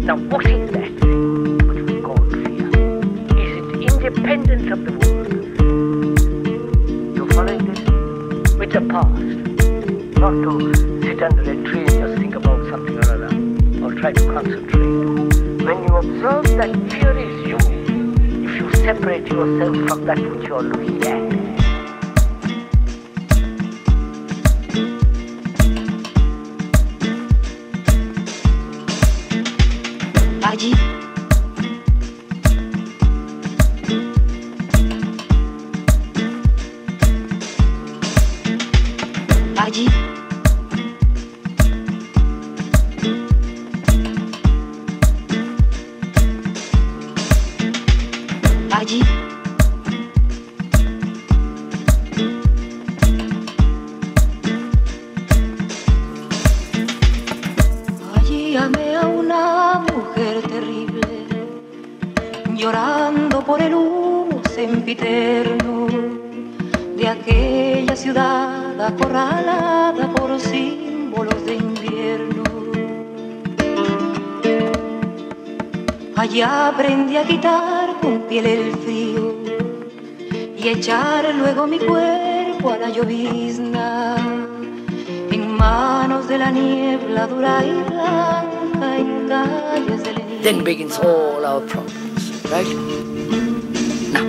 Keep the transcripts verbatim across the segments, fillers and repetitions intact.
Now, what is that thing which we call fear? Is it independent of the world? You following this? With the past. Not to sit under a tree and just think about something or other, or try to concentrate. When you observe that fear is you, if you separate yourself from that which you are looking at, allí allí allí allí amé a una mujer terrible, llorando por el humo sempiterno de aquella ciudad acorralada por símbolos de invierno. Allá aprendí a quitar con piel el frío y echar luego mi cuerpo a la llovizna, en manos de la niebla dura y blanca, en calles del enigma. then begins all our problems, right? Now.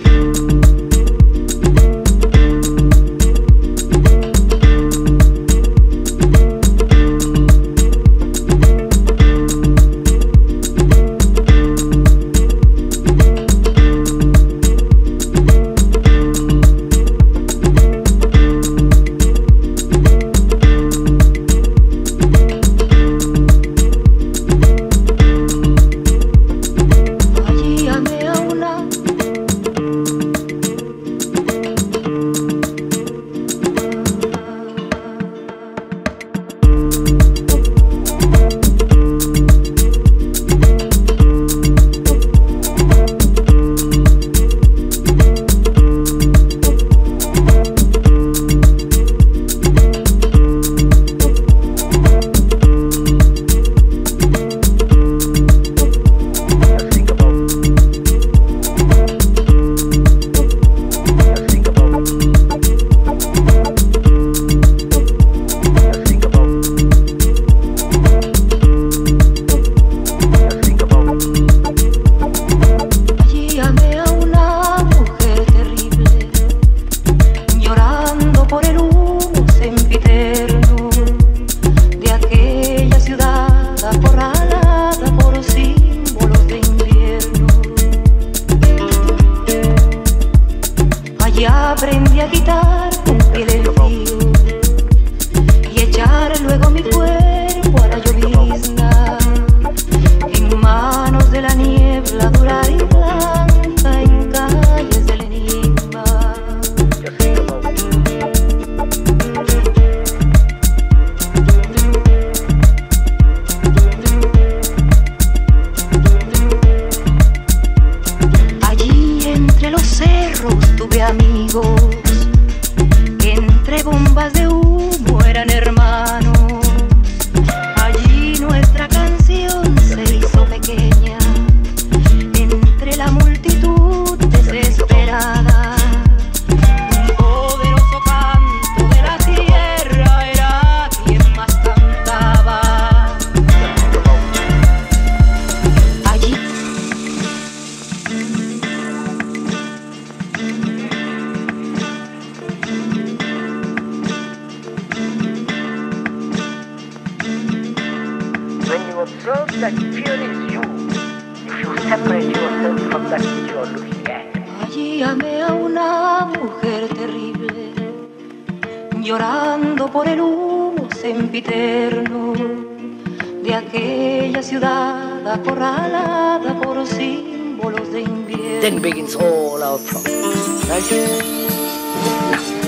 Aprendí a quitar con piel el frío y echar luego mi cuerpo a la llovizna, en manos de la niebla dura y blanca, en calles del enigma. Allí entre los cerros tuve amigos que entre bombas de humo eran hermanos. Allí nuestra canción se hizo pequeña entre la multitud desesperada. Un poderoso canto de la tierra era quien más cantaba. Allí When you observe that fear is you, if you separate yourself from that which you are looking at, allí amé a una mujer terrible, llorando por el humo sempiterno de aquella ciudad acorralada por símbolos de invierno. then begins all our problems, right? Now.